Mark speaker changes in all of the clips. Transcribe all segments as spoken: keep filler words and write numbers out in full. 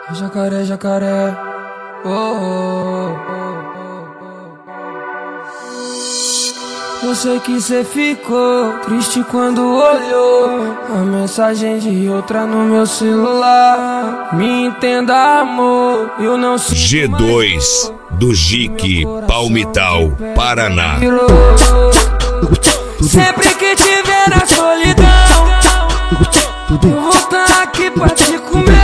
Speaker 1: Jacaré, jacaré, oh, oh, oh, oh. Eu sei que cê ficou triste quando olhou a mensagem de outra no meu celular. Me entenda, amor, eu não sei.
Speaker 2: G dois do Jique, Palmital, Paraná.
Speaker 1: Sempre que te ver na solidão, eu vou tá aqui pra te comer.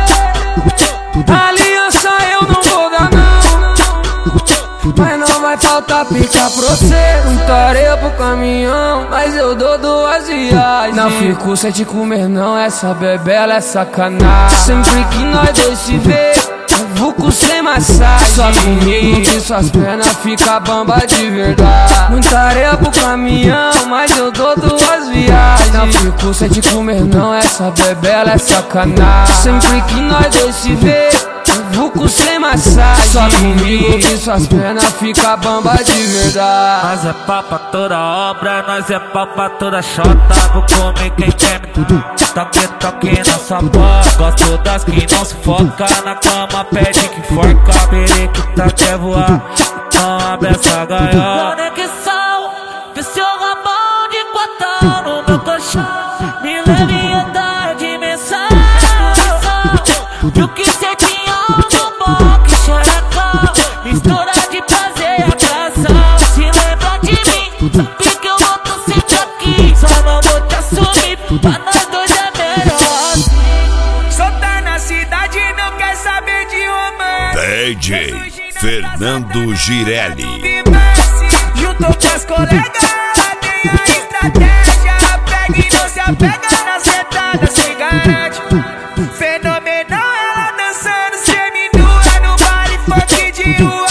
Speaker 1: Aliança eu não vou dar não, mas não vai faltar pica pra você. Muita areia pro caminhão, mas eu dou duas viagens. Não fico sem te comer não, essa bebela é sacanagem. Sempre que nós dois se vê, vuco sem massagem. Só comigo que suas pernas fica bamba de verdade. Muita areia pro caminhão, mas eu dou duas viagens. Não fico sem te comer não, essa bebela é sacanagem. Sempre que nós dois se vê, vuco sem massagem. Só comigo que suas pernas fica bamba de verdade.
Speaker 3: Nós é pau pra toda obra, nós é pau pra toda chota. Vou comer quem quer me toque, toque na sua boca. Gosto das que não se foca, na cama pede que forca. Periquita quer voar, então abre essa gaiola. Conexão, vê seu rabão de quatão no meu colchão. Me leve a dar dimensão. E o que cê tinha no bom que xerecão, mistura de prazer e atração. Se lembra de mim, sabe que eu volto sempre aqui. Só não vou te assumir, pra nós dois é melhor assim. Só tá na cidade e não quer saber de romance.
Speaker 2: D J Fernando Girelli.
Speaker 3: Juntou com as colegas, tem a estratégia. Pega e não se apega na sentada, se garante. Fenomenal, ela dançando seminua no baile funk de rua.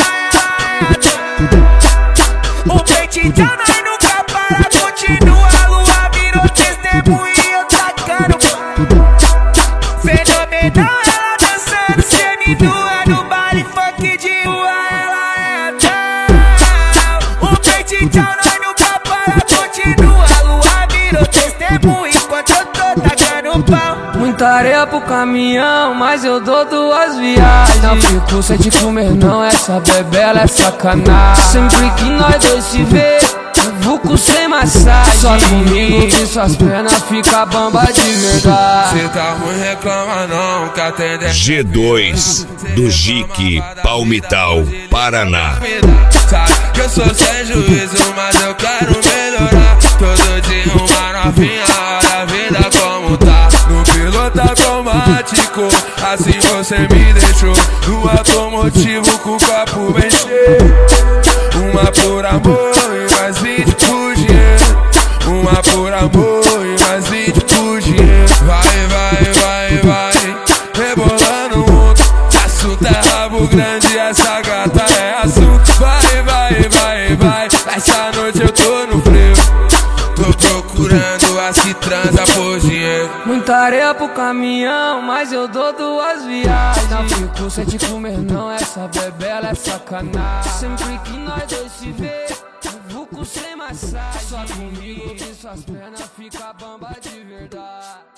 Speaker 3: O peitão nós nunca para, continua. A lua virou testemunha e eu tacando. Fenomenal, ela dançando seminua no baile funk de rua. Ela é tal. O peitão nós nunca para, continua. A lua virou testemunha enquanto eu tô tacando pau.
Speaker 1: Muita areia pro caminhão, mas eu dou duas viagens. Não fico sem te comer não, essa bebela é sacanagem. Sempre que nós dois se vê, vuco sem massagem. Só comigo que suas pernas fica bamba de verdade.
Speaker 4: Cê tá ruim, reclama não, que a tendência
Speaker 2: G dois do Jique, Palmital, Paraná.
Speaker 4: sabe que eu sou sem juízo, mas eu quero melhorar. Todo dia uma novinha, olha a vida como tá. No piloto automático, assim você me deixou. No automotivo com o copo bem cheio. Uma por amor e mais vinte por dinheiro. Uma por amor e mais vinte por dinheiro. Vai, vai, vai, vai, rebolando o mundo. Assunto é rabo grande, essa gata é assunto. Vai, vai, vai, vai, essa noite eu tô no frio. Tô procurando as que transa por dinheiro.
Speaker 1: Muita areia pro caminhão, mas eu dou duas viagens. Não fico sem te comer não, essa bebela é sacanagem. Sempre que nós dois se vê, vuco sem massagem. Só comigo que suas pernas fica bamba de verdade.